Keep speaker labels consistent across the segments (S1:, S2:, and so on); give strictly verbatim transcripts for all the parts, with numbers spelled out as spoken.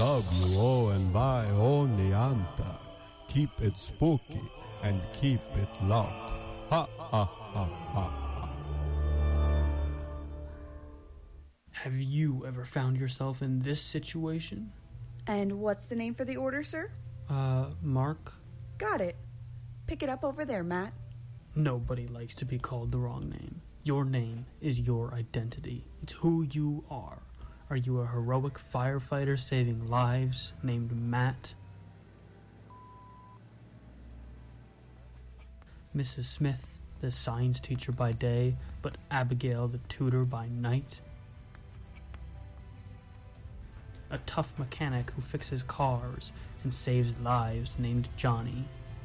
S1: W O N Y Oneonta. Keep it spooky and keep it locked. Ha ha ha ha ha.
S2: Have you ever found yourself in this situation?
S3: And what's the name for the order, sir?
S2: Uh, Mark?
S3: Got it. Pick it up over there, Matt.
S2: Nobody likes to be called the wrong name. Your name is your identity. It's who you are. Are you a heroic firefighter saving lives named Matt? Missus Smith, the science teacher by day, but Abigail the tutor by night? A tough mechanic who fixes cars and saves lives named Johnny?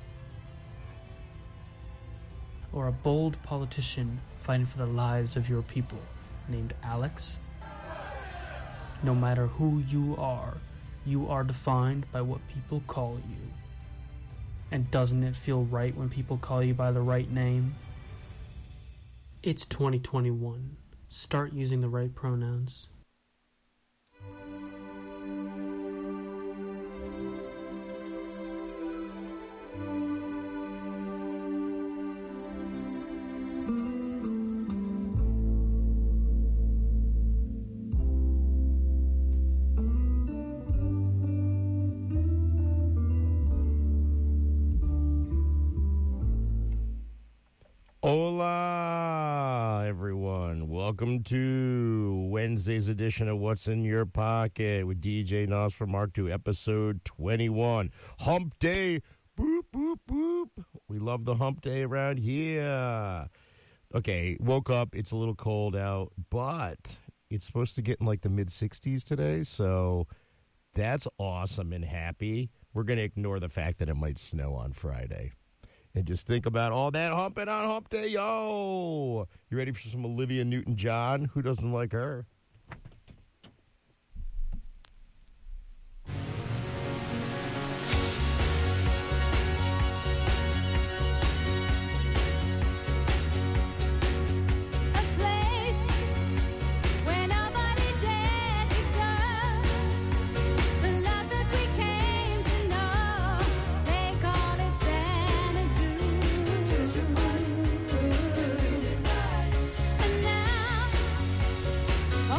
S2: Or a bold politician fighting for the lives of your people named Alex? No matter who you are, you are defined by what people call you. And doesn't it feel right when people call you by the right name? It's twenty twenty-one. Start using the right pronouns.
S4: Hola, everyone. Welcome to Wednesday's edition of What's in Your Pocket with D J Nos from Mark two, episode twenty-one. Hump Day. Boop, boop, boop. We love the hump day around here. Okay, woke up. It's a little cold out, but it's supposed to get in like the mid-sixties today, so that's awesome and happy. We're going to ignore the fact that it might snow on Friday. And just think about all that humping on hump day, yo! You ready for some Olivia Newton-John? Who doesn't like her?
S5: Oh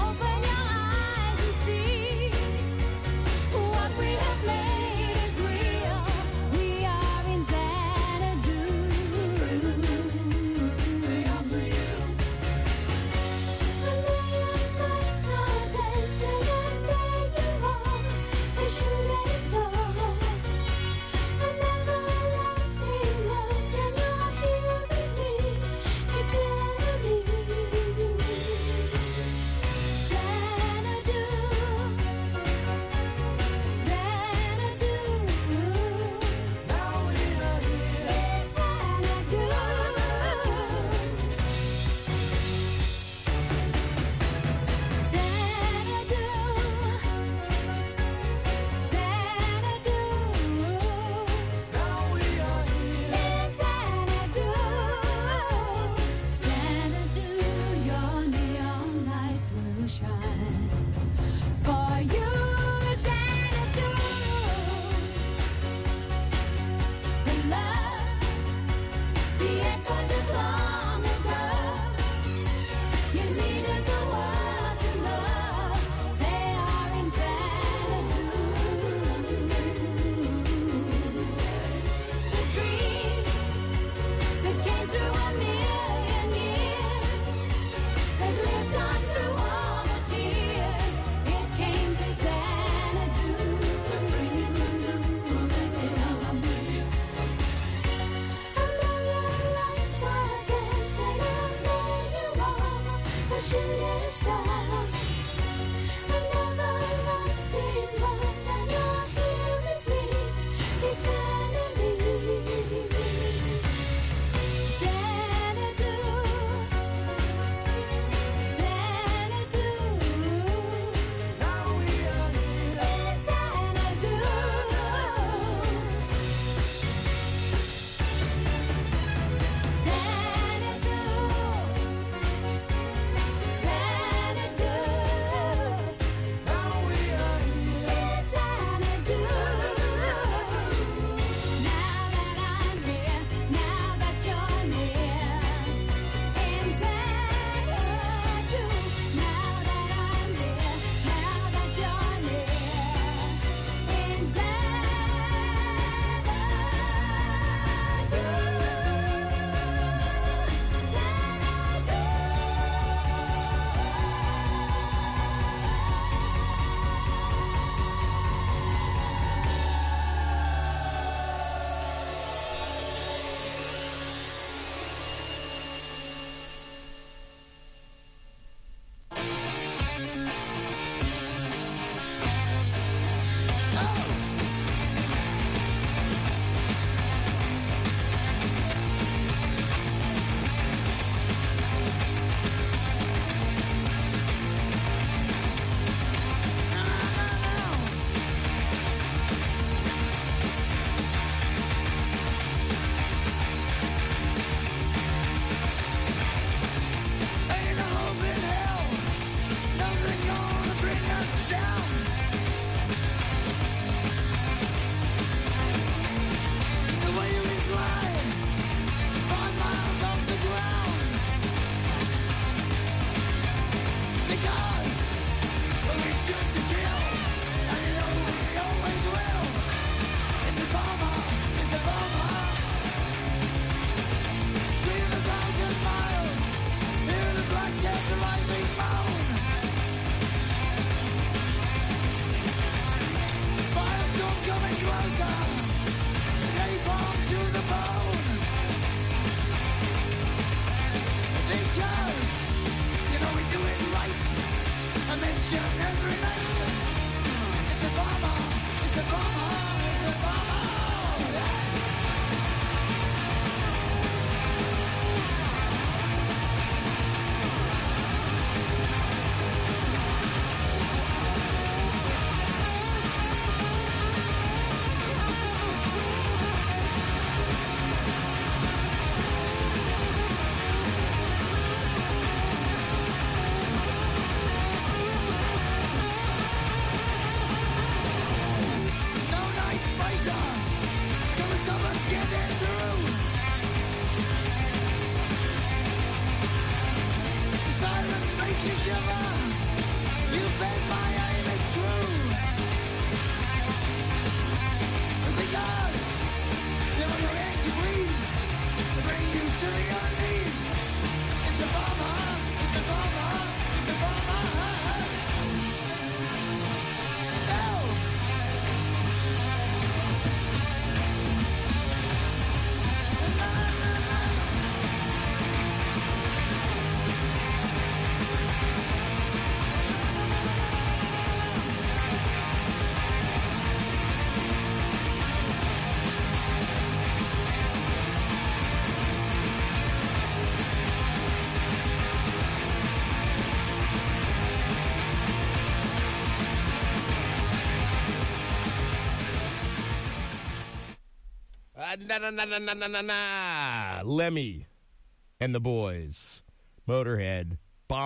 S4: Na, na, na, na, na, na, na, na. Lemmy and the Boys. Motorhead.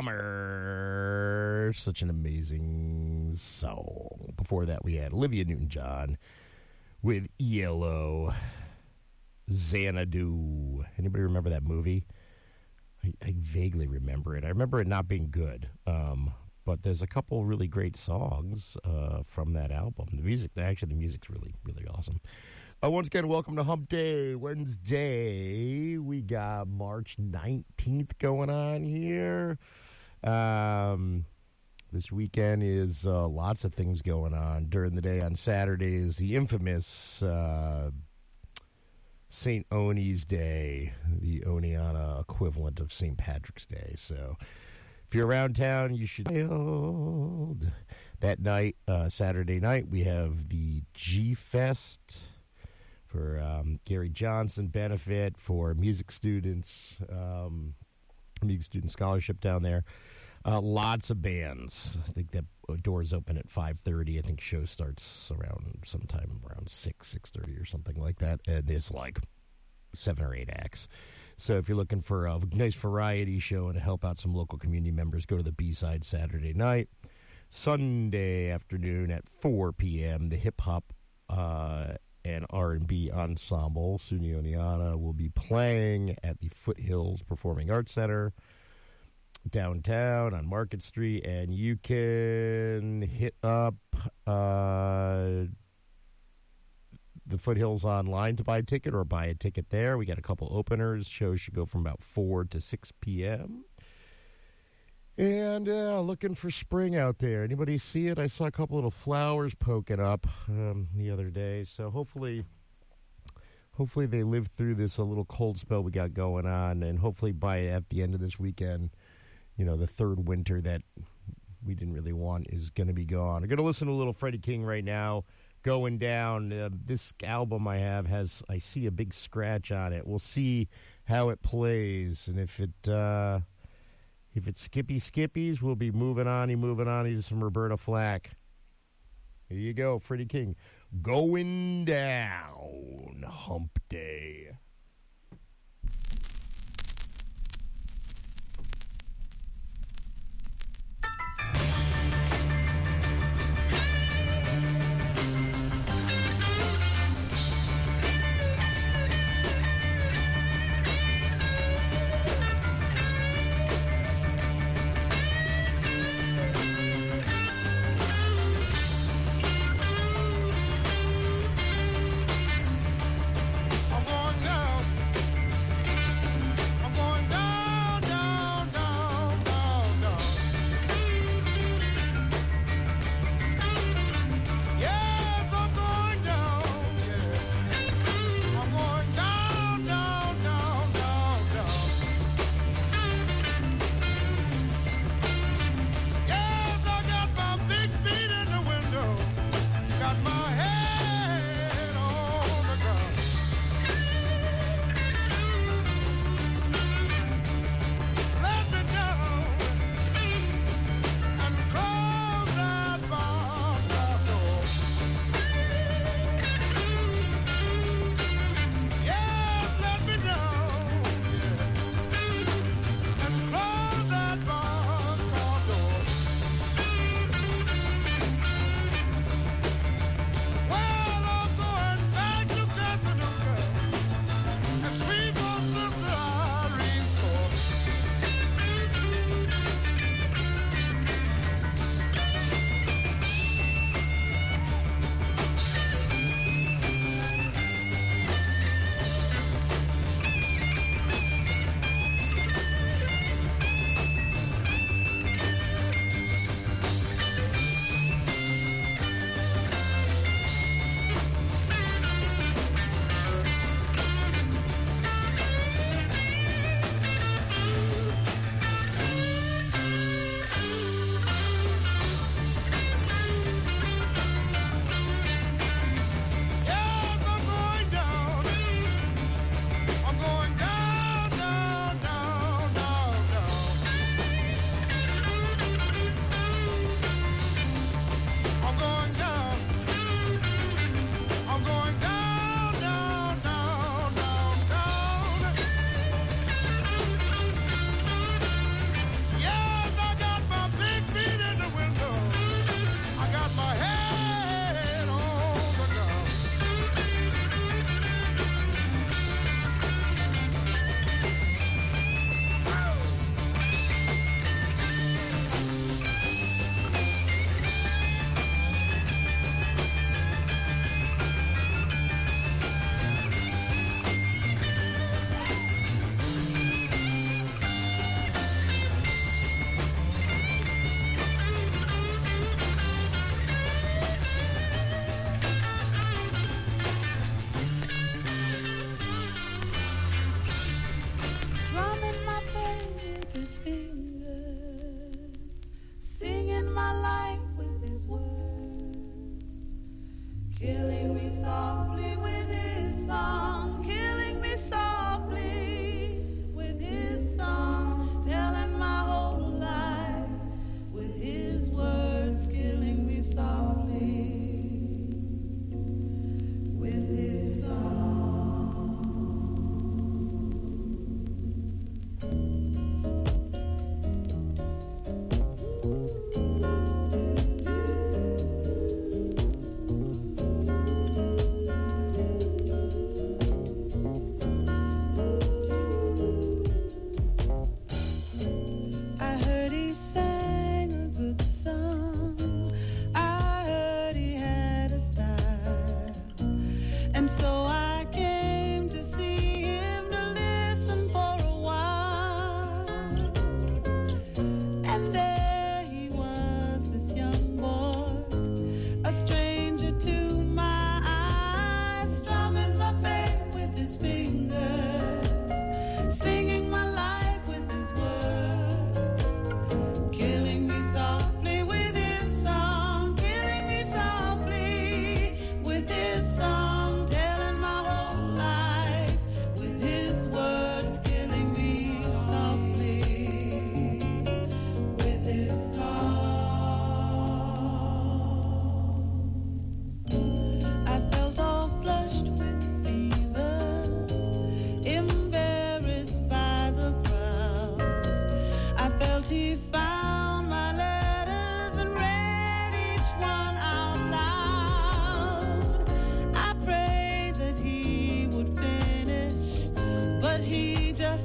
S4: Bomber. Such an amazing song. Before that, we had Olivia Newton-John with E L O. Xanadu. Anybody remember that movie? I, I vaguely remember it. I remember it not being good. Um, but there's a couple really great songs uh, from that album. The music, actually, the music's really, really awesome. Uh, once again, welcome to Hump Day Wednesday. We got March nineteenth going on here. Um, this weekend is uh, lots of things going on. During the day on Saturday is the infamous uh, Saint Oni's Day, the Oniana equivalent of Saint Patrick's Day. So if you're around town, you should. That night, uh, Saturday night, we have the G-Fest for um, Gary Johnson benefit for music students, um, music student scholarship down there. Uh, lots of bands. I think that doors open at five thirty. I think show starts around sometime around six, six thirty or something like that. And there's like seven or eight acts. So if you're looking for a nice variety show and to help out some local community members, go to the B-side Saturday night. Sunday afternoon at four p.m., the hip-hop uh and R and B ensemble, SUNY Oneonta, will be playing at the Foothills Performing Arts Center downtown on Market Street, and you can hit up uh, the Foothills online to buy a ticket or buy a ticket there. We got a couple openers. Shows should go from about four to six p.m. And uh, looking for spring out there. Anybody see it? I saw a couple little flowers poking up um, the other day. So hopefully, hopefully they live through this a little cold spell we got going on, and hopefully by at the end of this weekend, you know, the third winter that we didn't really want is going to be gone. I'm going to listen to a little Freddie King right now. Going down. Uh, this album I have has I see a big scratch on it. We'll see how it plays, and if it. Uh, If it's Skippy Skippies, we'll be moving on, moving on to some Roberta Flack. Here you go, Freddie King. Going down, Hump Day.
S5: I'm going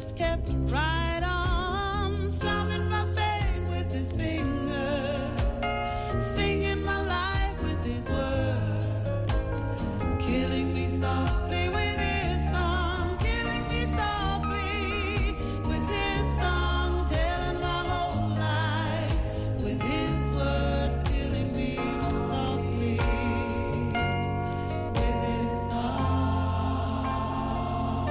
S5: just kept right on, strumming my pain with his fingers, singing my life with his words, killing me softly with his song, killing me softly with his song, telling my whole life with his words, killing me softly with his song.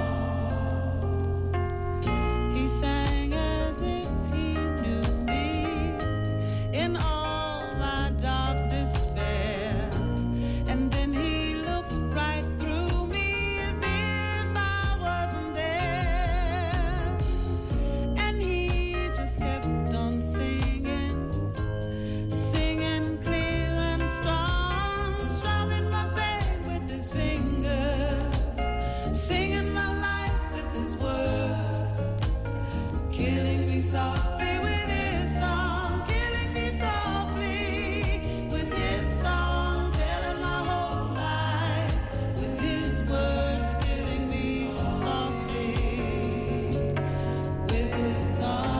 S5: He sang as if he knew me in all my dark despair, and then he looked right through me as if I wasn't there, and he just kept on singing, singing clear and strong, strumming my pain with his fingers, singing my life with his words, killing me softly with his song, killing me softly with his song, telling my whole life with his words, killing me softly with his song.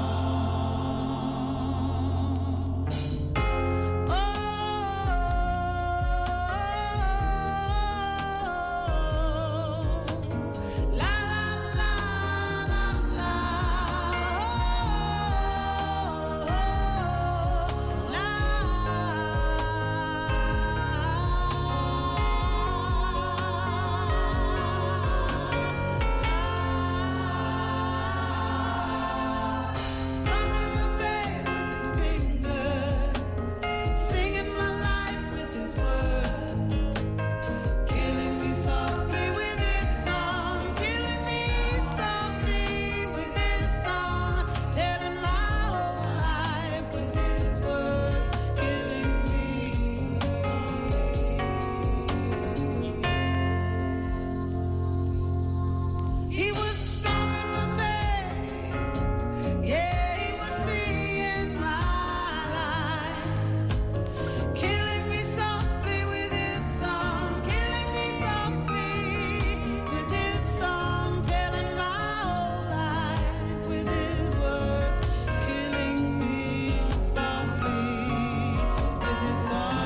S5: Oh, la la la la la, oh, la. Strumming my pain with his fingers, singing my life with his words, killing me softly with his song, killing me softly with his song, telling my whole life with his words, killing me softly. He was strumming my pain, yeah, he was singing my life, killing me softly with his song, killing me softly with his song, telling my whole life with his words, killing me softly with his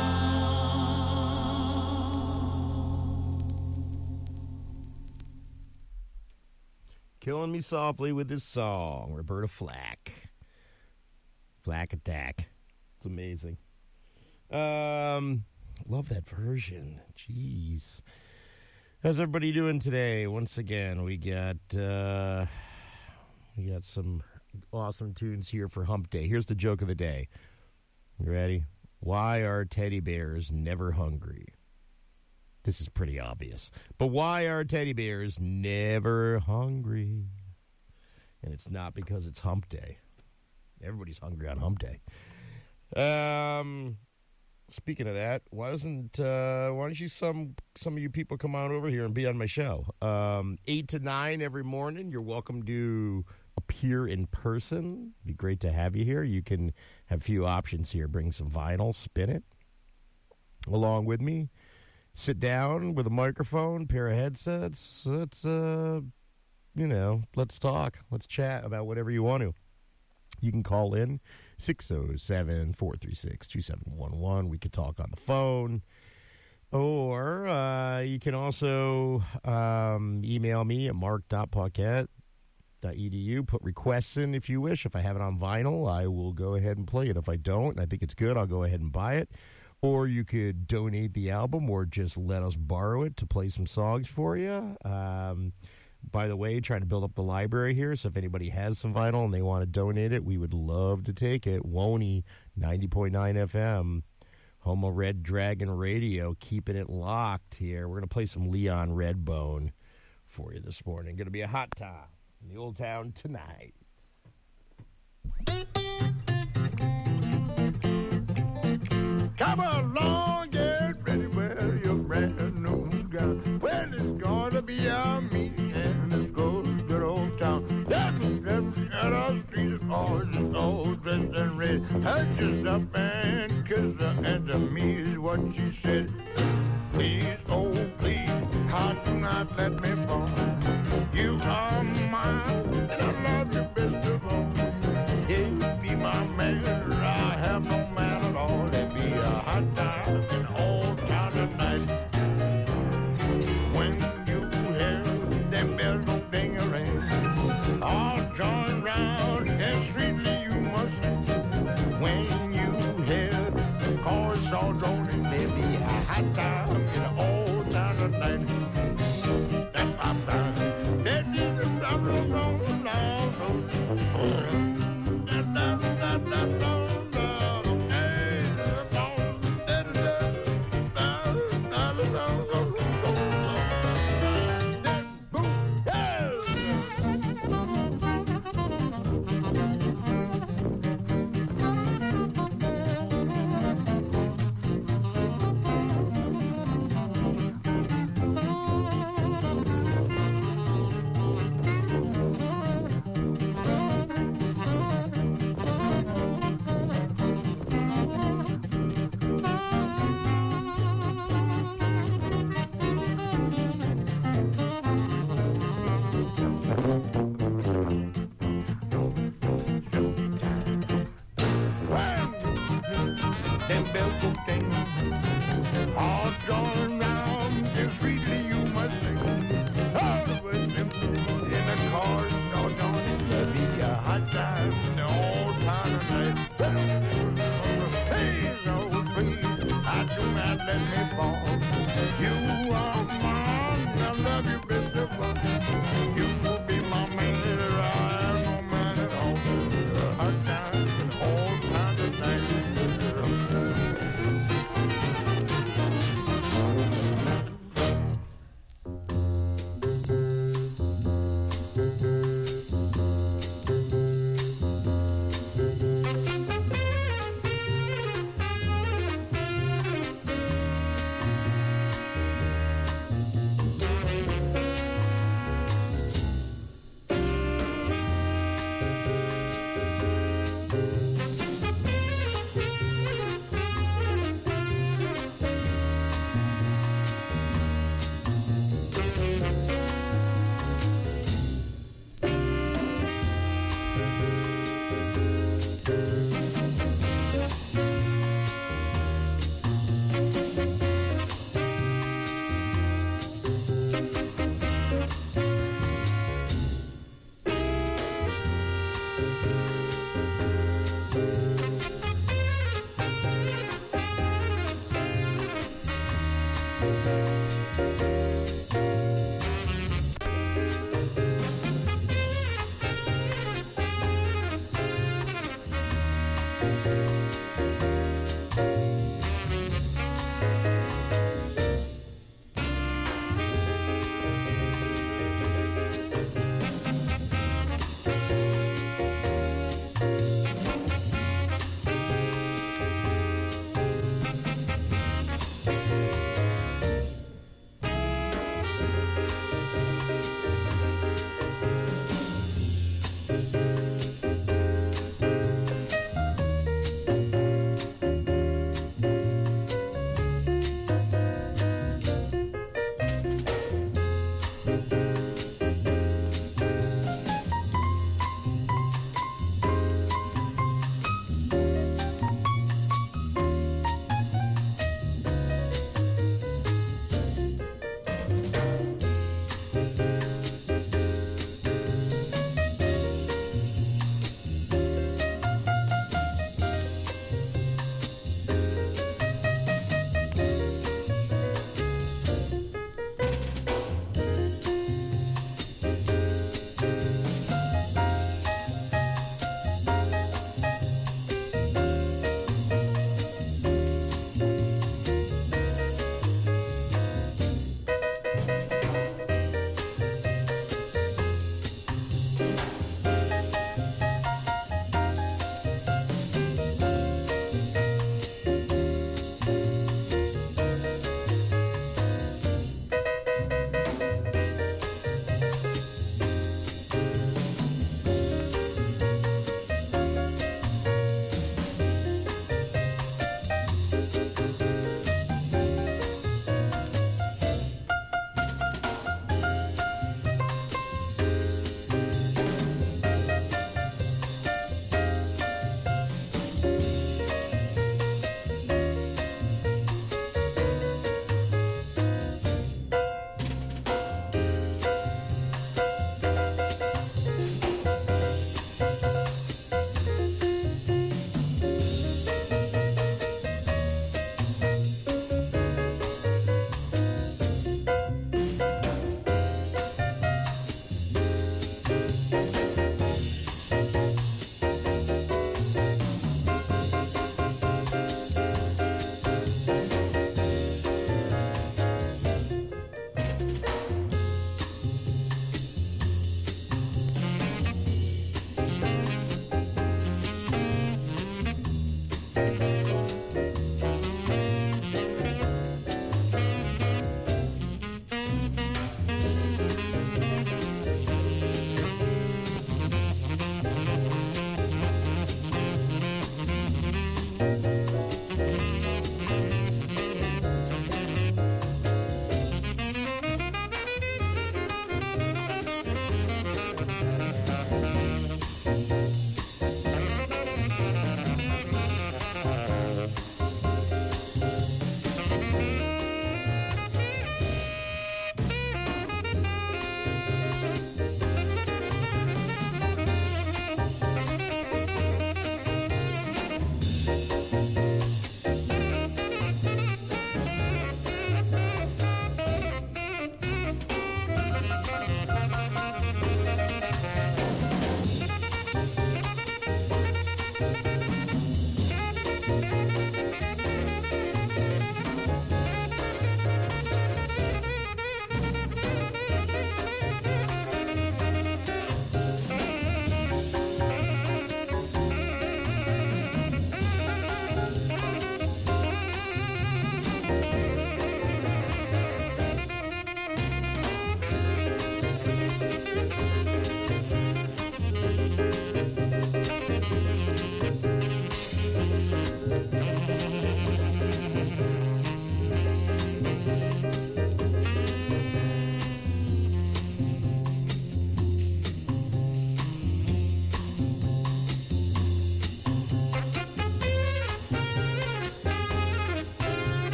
S5: song.
S4: Killing Me Softly with his song, Roberta Flack. Flack Attack. It's amazing. Um, love that version. Jeez. How's everybody doing today? Once again, we got uh, we got some awesome tunes here for Hump Day. Here's the joke of the day. You ready? Why are teddy bears never hungry? This is pretty obvious. But why are teddy bears never hungry? And it's not because it's Hump Day. Everybody's hungry on Hump Day. Um, speaking of that, why doesn't uh, why don't you some some of you people come on over here and be on my show? Um, eight to nine every morning. You're welcome to appear in person. It'd be great to have you here. You can have a few options here. Bring some vinyl, spin it along with me. Sit down with a microphone, pair of headsets. Let's, uh, you know, let's talk. Let's chat about whatever you want to. You can call in six oh seven, four three six, two seven one one. We could talk on the phone. Or uh, you can also um, email me at mark dot paquette dot e d u. Put requests in if you wish. If I have it on vinyl, I will go ahead and play it. If I don't, and I think it's good, I'll go ahead and buy it. Or you could donate the album or just let us borrow it to play some songs for you. Um, by the way, trying to build up the library here, so if anybody has some vinyl and they want to donate it, we would love to take it. Woney, ninety point nine F M, home of Red Dragon Radio, keeping it locked here. We're going to play some Leon Redbone for you this morning. Going to be a hot time in the old town tonight.
S6: Come along, get ready, wear your brand new gown. Well, it's gonna be a meeting in this good, good old town. That was every other street, all just all dressed in red. I just up and kissed her, and to me is what she said. Please, oh please, how do not let me fall. You are mine. love you best of all. You will be my man, I'm no man at all. Hard times and all kinds of nights.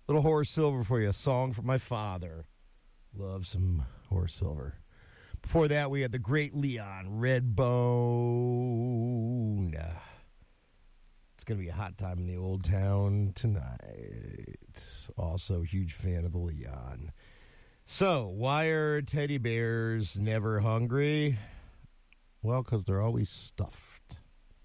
S4: Little Horace Silver for you, a song from my father. Love some Horace Silver. Before that, we had the great Leon Redbone. It's going to be a hot time in the old town tonight. Also, huge fan of the Leon. So, why are teddy bears never hungry? Well, because they're always stuffed.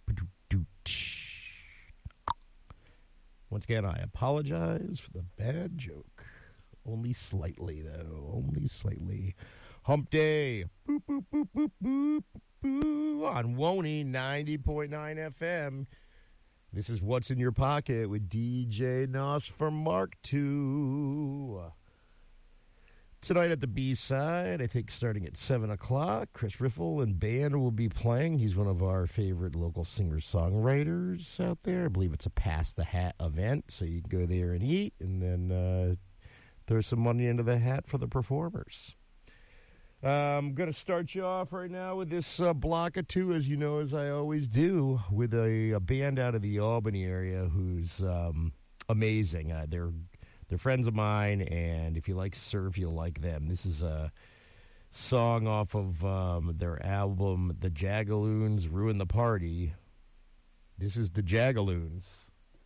S4: Once again, I apologize for the bad joke. Only slightly, though. Only slightly. Hump Day. Boop, boop, boop, boop, boop, boop. On Woney ninety point nine F M. This is What's in Your Pocket with D J Nos for Mark two. Tonight at the B-side, I think starting at seven o'clock, Chris Riffle and band will be playing. He's one of our favorite local singer-songwriters out there. I believe it's a Pass the Hat event, so you can go there and eat and then uh, throw some money into the hat for the performers. Uh, I'm going to start you off right now with this uh, block of two, as you know, as I always do, with a, a band out of the Albany area who's um, amazing. Uh, they're They're friends of mine, and if you like surf, you'll like them. This is a song off of um, their album, The Jagaloons Ruin the Party. This is The Jagaloons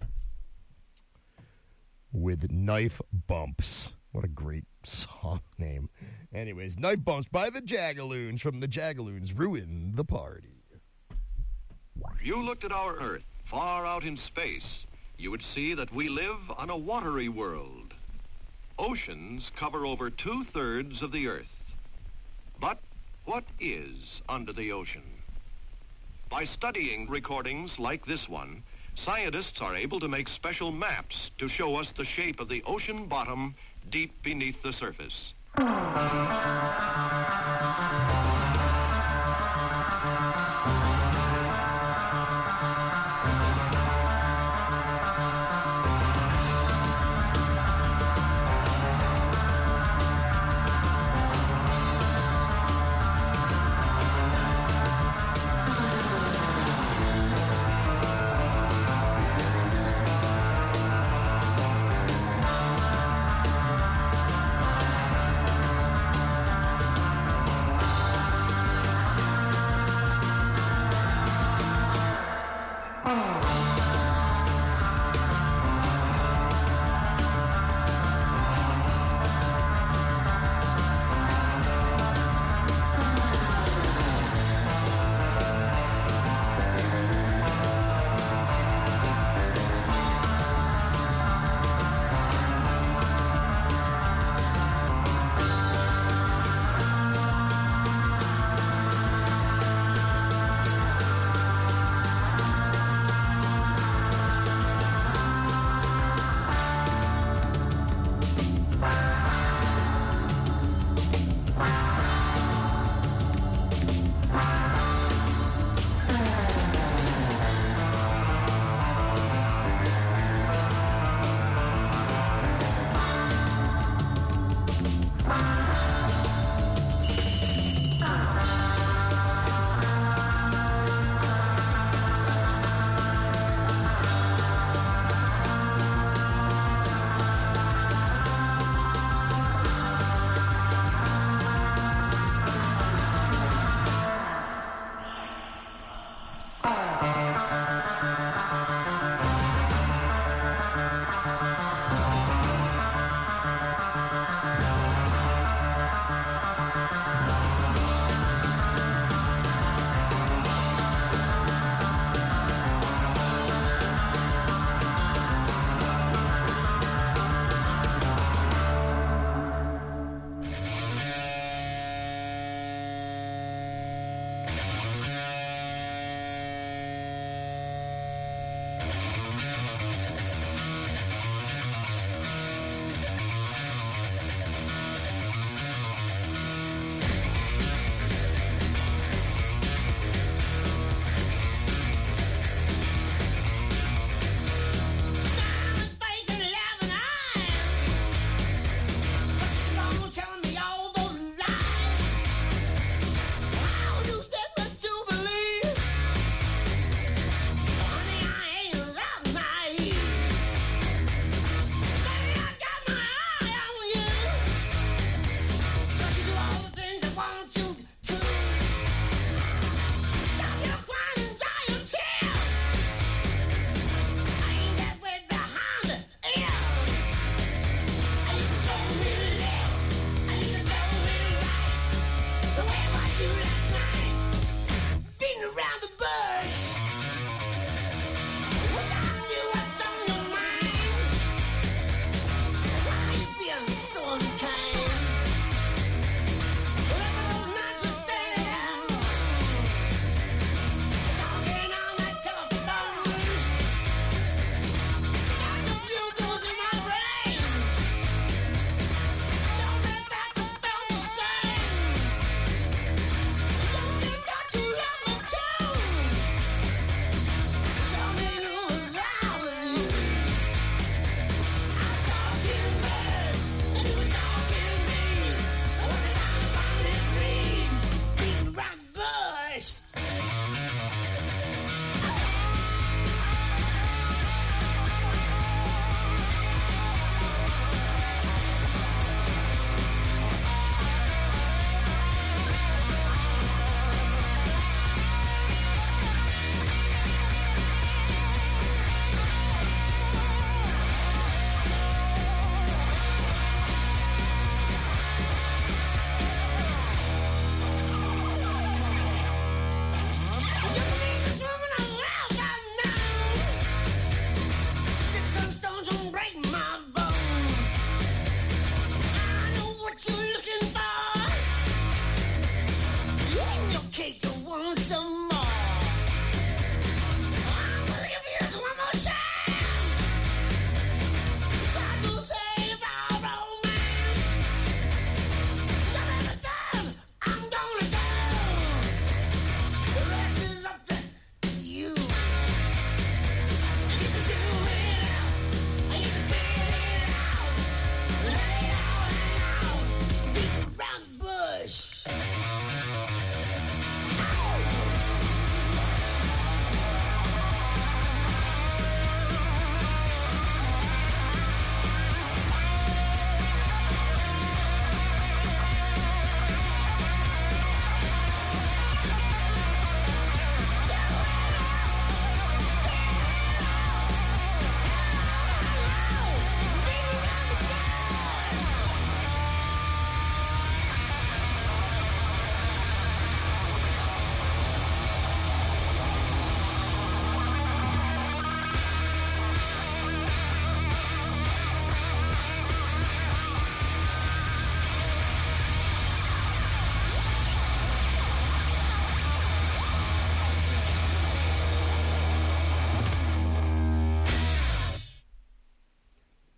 S4: with Knife Bumps. What a great song name. Anyways, Knife Bumps by The Jagaloons from The Jagaloons Ruin the Party.
S7: If you looked at our Earth far out in space, you would see that we live on a watery world. Oceans cover over two-thirds of the Earth. But what is under the ocean? By studying recordings like this one, scientists are able to make special maps to show us the shape of the ocean bottom deep beneath the surface.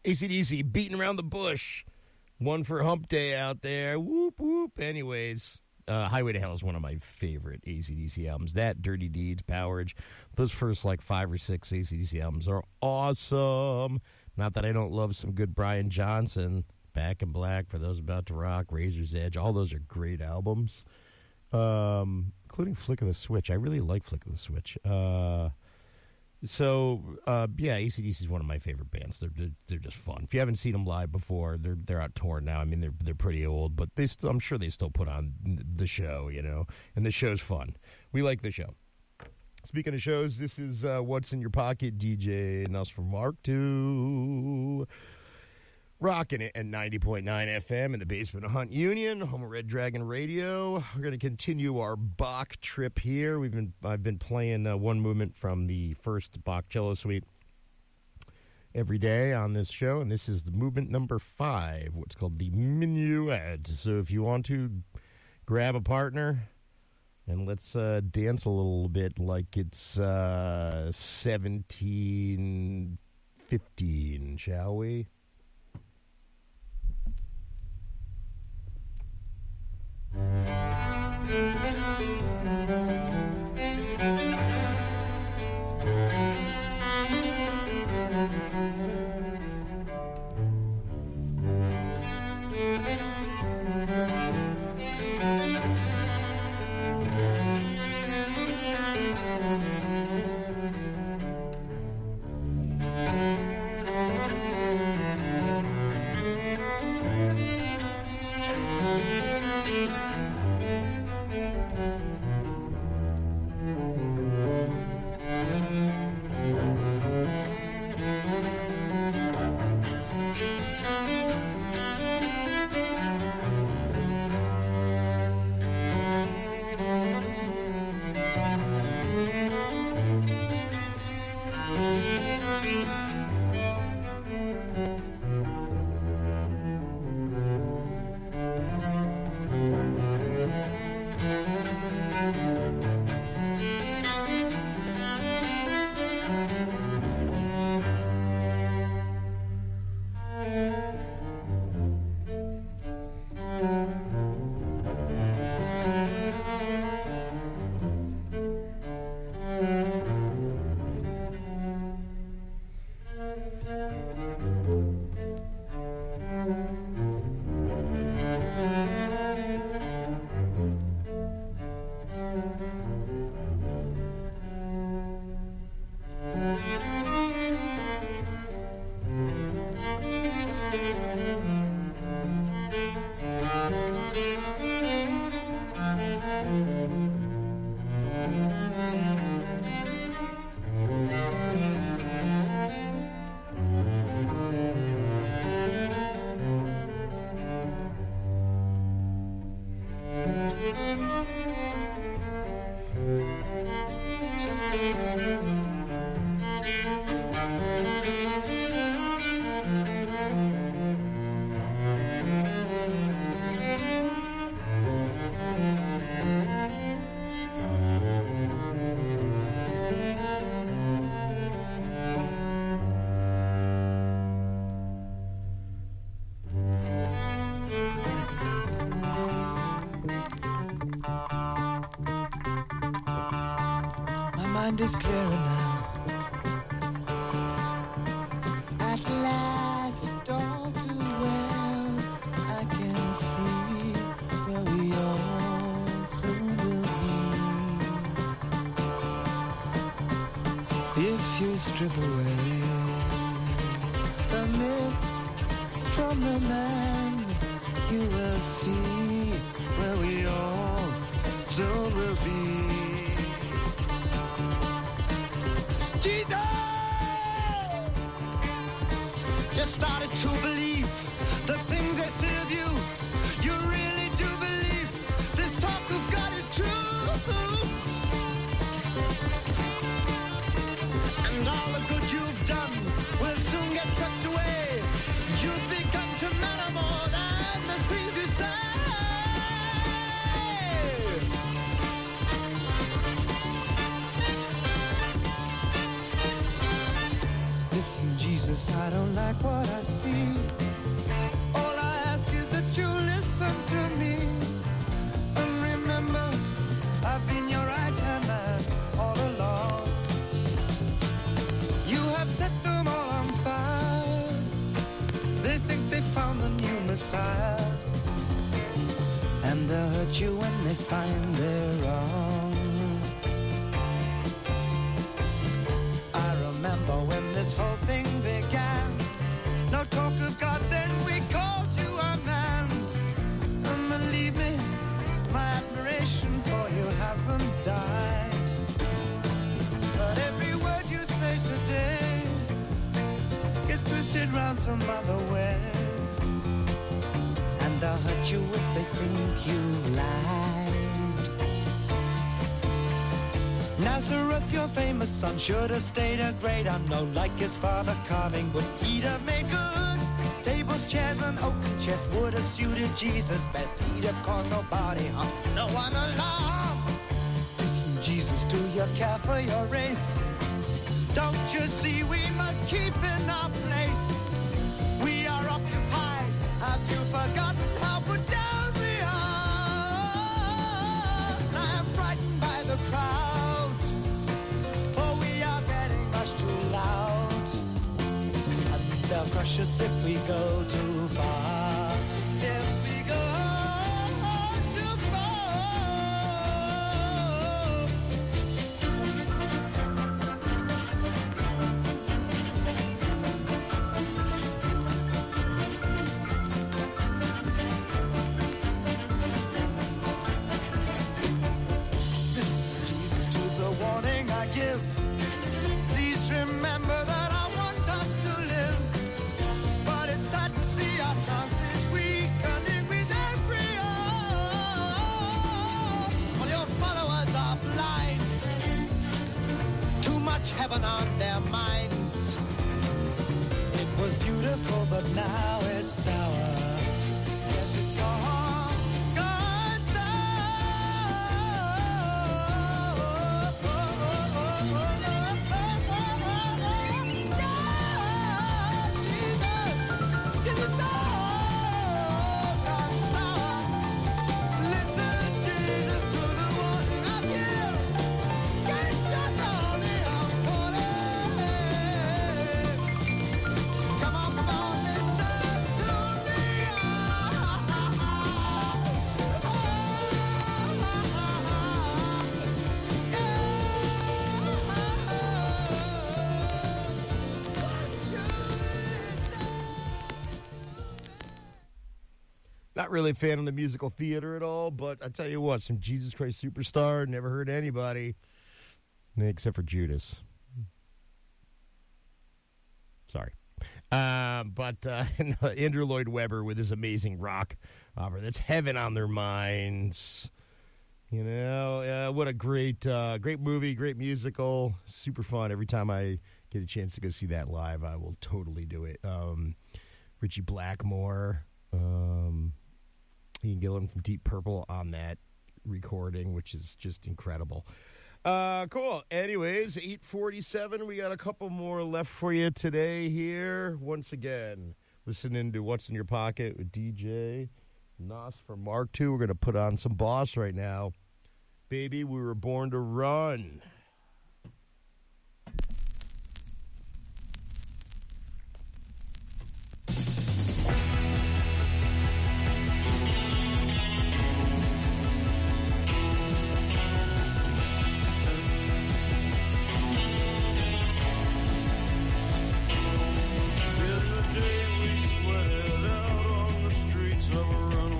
S4: A C D C, Beating Around the Bush. One for Hump Day out there. Whoop, whoop. Anyways, uh, Highway to Hell is one of my favorite A C D C albums. That, Dirty Deeds, Powerage, those first like five or six A C D C albums are awesome. Not that I don't love some good Brian Johnson. Back in Black, For Those About to Rock, Razor's Edge. All those are great albums, um, including Flick of the Switch. I really like Flick of the Switch. Uh... So, uh, yeah, A C D C is one of my favorite bands. They're, they're they're just fun. If you haven't seen them live before, they're they're out touring now. I mean, they're they're pretty old, but they still, I'm sure they still put on the show, you know. And the show's fun. We like the show. Speaking of shows, this is uh, What's in Your Pocket, D J Nuss from Mark two. Rocking it at ninety point nine F M in the basement of Hunt Union, home of Red Dragon Radio. We're going to continue our Bach trip here. We've been I've been playing uh, one movement from the first Bach cello suite every day on this show, and this is the movement number five, what's called the Minuet. So if you want to grab a partner and let's uh, dance a little bit like it's uh, seventeen fifteen, shall we?
S8: mind is clearer now. At last, all too well, I can see where we all soon will be. If you strip away the myth from the man, you will see where we all soon will be. Jesus! You started to believe the things that serve you. You really do believe this talk of God is true. And all the good you've done will soon get swept away. You've begun to matter more than the things you say. Listen, Jesus Jesus, I don't like what I see. All I ask is that you listen to me. And remember, I've been your right-hand man all along. You have set them all on fire. They think they found the new Messiah. And they'll hurt you when they find they're wrong. I remember when this whole thing began. No talk of God, then we called you a man. And believe me, my admiration for you hasn't died. But every word you say today gets twisted round some other way. And they'll hurt you if they think you've lied. Nazareth, your famous son, should have stayed a great unknown like his father carving wood. He'd have made good tables, chairs, and oaken chest would have suited Jesus best. He'd have caused nobody harm, no one alarm. Listen, Jesus, do you care for your race? Don't you see we must keep in our place? We are occupied. Have you forgotten how put down we are? I am frightened by the crowd, for we are getting much too loud. And they'll crush us if we go too far. If we go too far. Give. Please remember that I want us to live, but it's sad to see our chances weakening with every hour. All your followers are blind, too much heaven on their minds. It was beautiful, but now it's sour. Yes, it's all
S4: Not really a fan of the musical theater at all, but I tell you what, some Jesus Christ Superstar, never heard anybody, except for Judas. Sorry. Uh, but uh, Andrew Lloyd Webber with his amazing rock opera. That's Heaven on Their Minds. You know, uh, what a great, uh, great movie, great musical, super fun. Every time I get a chance to go see that live, I will totally do it. Um, Richie Blackmore, um, Ian Gillan from Deep Purple on that recording, which is just incredible. Uh, cool. Anyways, eight forty-seven. We got a couple more left for you today here. Once again, listening to What's in Your Pocket with D J Nos from Mark two. We're going to put on some Boss right now. Baby, we were born to run.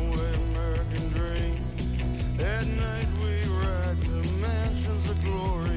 S6: Glory.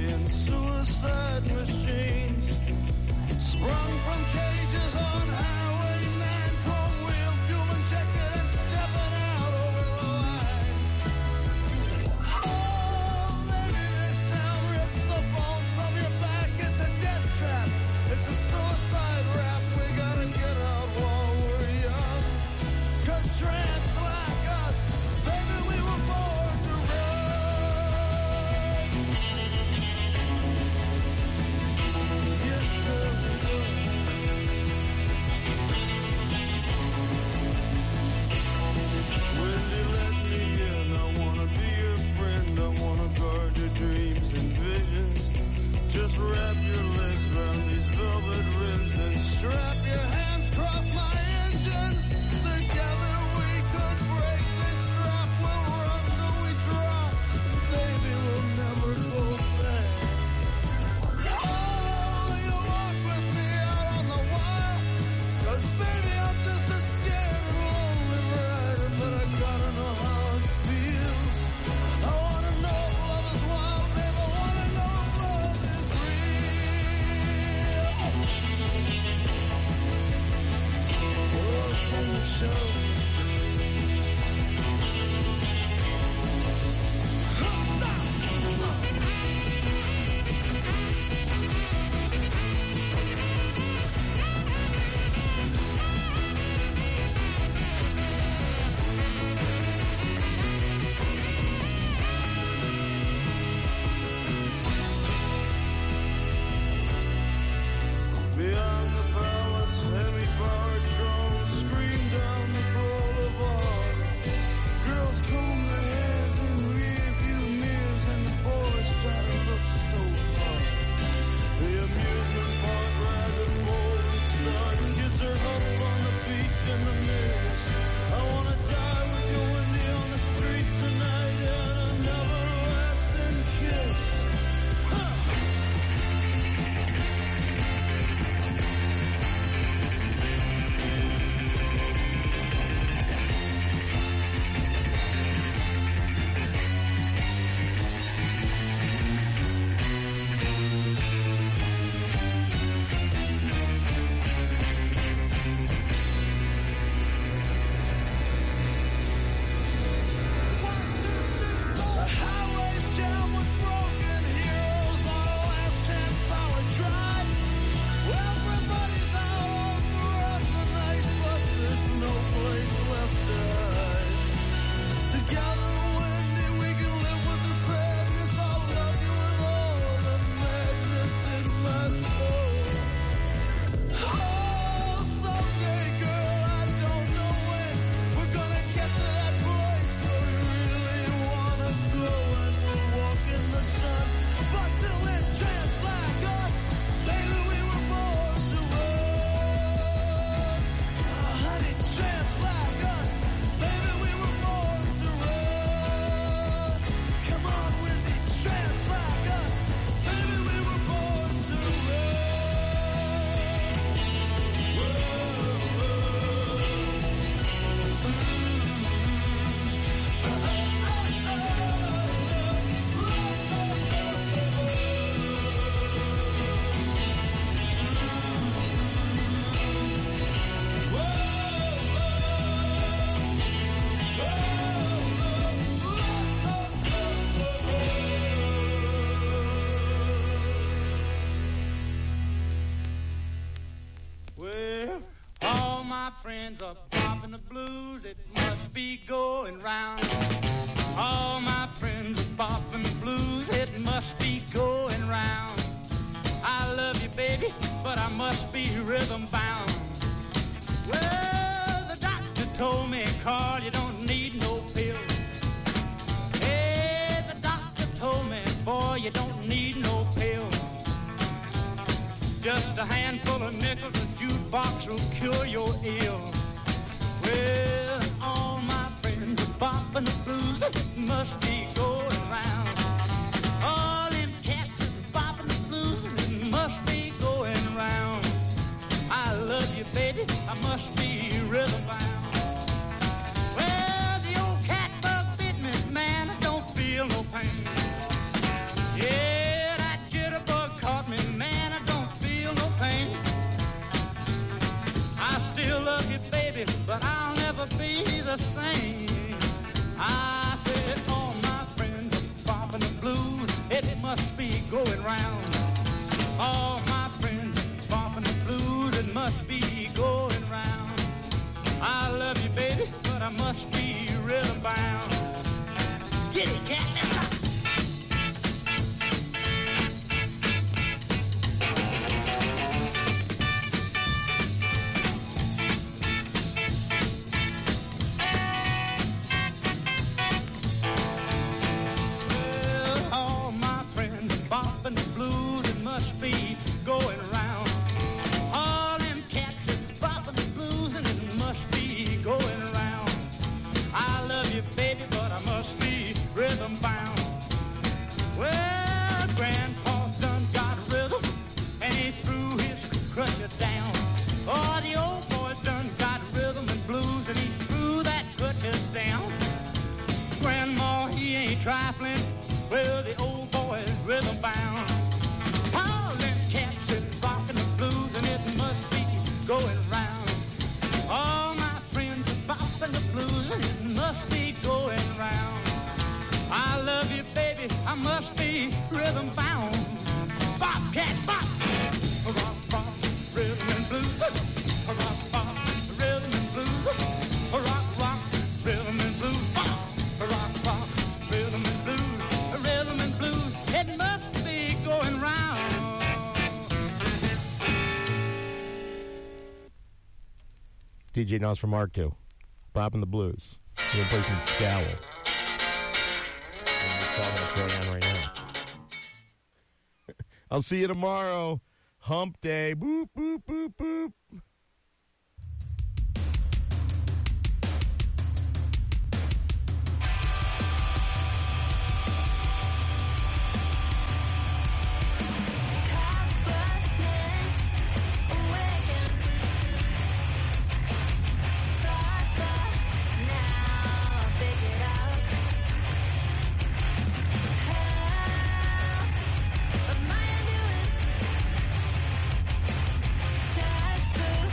S9: friends are popping the blues, it must be going round. All my friends are popping the blues, it must be going round. I love you, baby, but I must be rhythm bound. Well, the doctor told me, Carl, you don't need no pills. Hey, the doctor told me, boy, you don't need no pills. Just a handful of nickels, a jukebox will cure your ill. Well, all my friends are bopping the blues, it must be going round. All them cats is bopping the blues, it must be going round. I love you, baby, I must be rhythm bound. Well, the old cat bug bit me, man, I don't feel no pain. Yeah, that jitterbug caught me, man, I don't feel no pain. I still love you, baby, but I'll never be the same. I said all my friends are bopping the blues, it must be going round. All my friends are bopping the blues, it must be going round. I love you, baby, but I must be rhythm bound. Get it, cat, let's rock. Bopping the blues, it must be going round. All them cats is bopping the blues, and it must be going round. I love you, baby, but I must be rhythm bound. Well, Grandpa done got rhythm, and he threw his crutches down. Oh, the old boy done got rhythm and blues, and he threw that crutches down. Grandma, he ain't trifling. Well, the old boy is rhythm bound. All them cats is rocking the blues, and it must be going round. All my friends are bopping the blues, and it must be going round. I love you, baby, I must be rhythm bound. Bop, cat, bop. Rock, rock, rhythm and blues. Rock, rock, rhythm and blues. Rock, rock, rhythm and blues. Rock, rock, rhythm and blues. Rhythm and blues, it must be going round.
S4: D J Nos from Mark two, Bopping the Blues. We're going to play some Scowl. And the song that's going on right now. I'll see you tomorrow. Hump day. Boop, boop, boop, boop.
S10: Desperate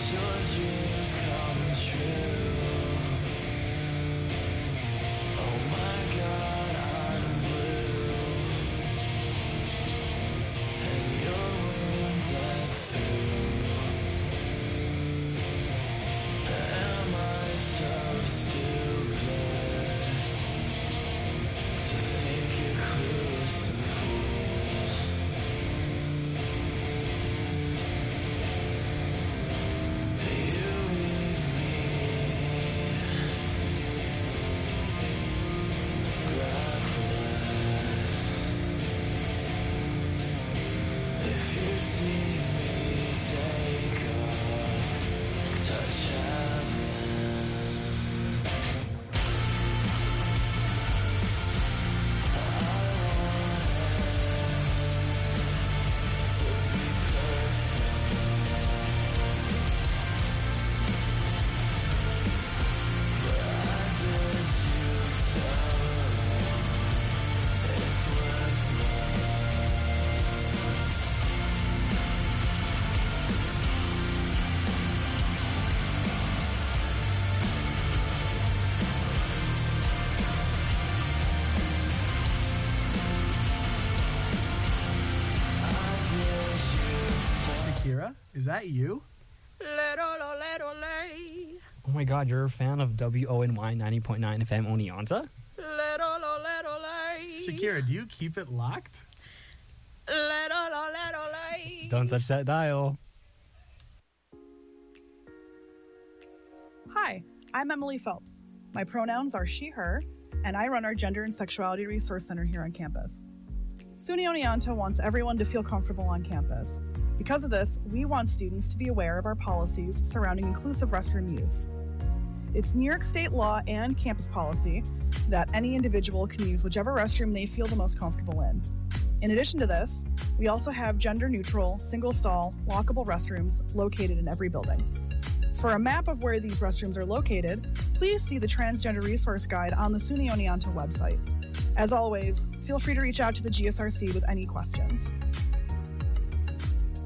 S10: Is that you?
S11: Oh my god, you're a fan of W O N Y ninety point nine F M Oneonta?
S10: Shakira, do you keep it locked?
S11: Don't touch that dial.
S12: Hi, I'm Emily Phelps. My pronouns are she, her, and I run our Gender and Sexuality Resource Center here on campus. SUNY Oneonta wants everyone to feel comfortable on campus. Because of this, we want students to be aware of our policies surrounding inclusive restroom use. It's New York State law and campus policy that any individual can use whichever restroom they feel the most comfortable in. In addition to this, we also have gender-neutral, single-stall, lockable restrooms located in every building. For a map of where these restrooms are located, please see the Transgender Resource Guide on the SUNY Oneonta website. As always, feel free to reach out to the G S R C with any questions.